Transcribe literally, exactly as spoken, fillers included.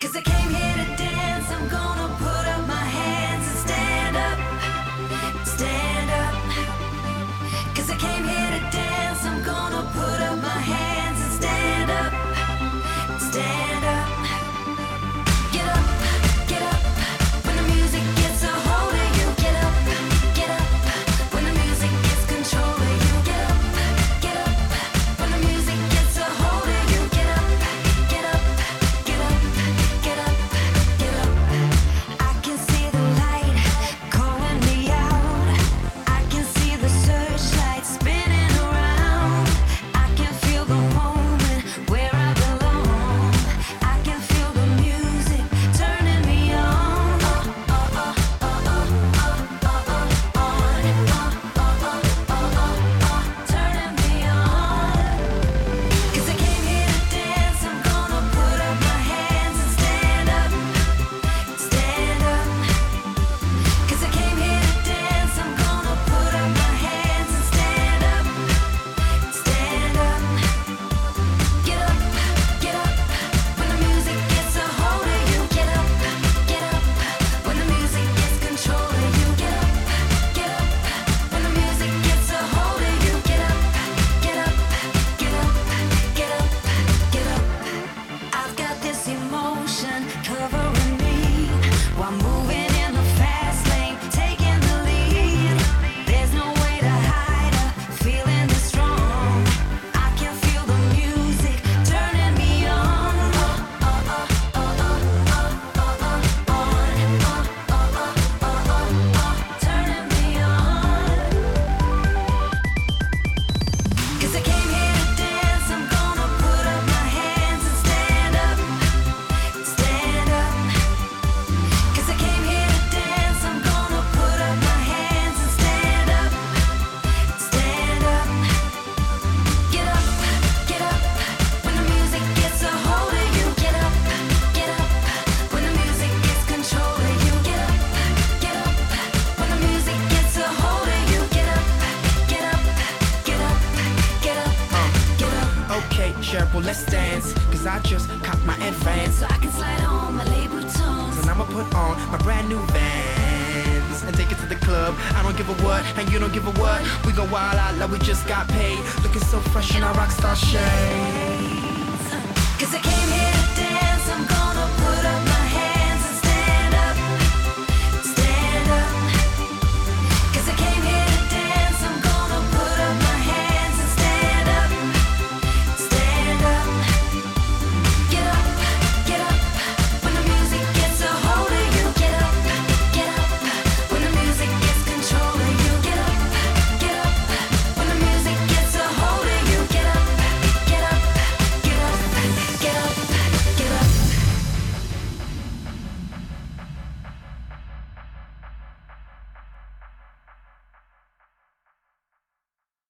'Cause I came here to dance, I'm gonna put up my hands and stand up, stand up. 'Cause I came here to dance, I'm gonna put up my hands and stand up, stand up. Get up, get up, when the music gets a hold of you. Get up, get up, when the music gets control of you. Get up, get up, when the music gets a hold of you. Get up, get up, get up, get up, get up. I can see the light calling me out. I can see the searchlight spinning around. I can feel the moment where I belong. I can feel the music turning me on. Oh, oh, oh, oh, oh, oh, oh, oh, on. Oh, oh, oh, oh, oh, oh, turning me on. 'Cause I came here to dance, I'm gonna put up my hands and stand up, stand up. 'Cause I came here to dance, I'm gonna put up my hands and stand up, stand up. Get up, get up, when the music gets a hold of you. Get up, get up, when the music gets control of you. Get up, get up, when the music gets a hold of you. Get up, get up, get up, get up, get up. I've got this emotion covering me while moving in the fast lane, taking the lead. There's no way to hide a feeling this strong. I can feel the music turning me on. Oh, oh, oh, oh, oh, oh, oh, oh, on. Oh, oh, oh, oh, oh, oh, turning me on. 'Cause I came here to dance, I'm gonna put up my hands and stand up, stand up. 'Cause I came here to dance, I'm gonna put up my hands and stand up, stand up. Get up, get up, when the music gets a hold of you. Get up, get up, when the music gets control of you. Get up, get up, when the music gets a hold of you. Get up, get up, get up, get up, get up. Okay, Cheryl, let's dance. Cause I just copped my advance. So I can slide on my label tones. And I'ma put on my brand new Vans and take it to the club. I don't give a what, and you don't give a what. We go wild out like we just got paid. Looking so fresh in our rockstar shades. 'Cause I came here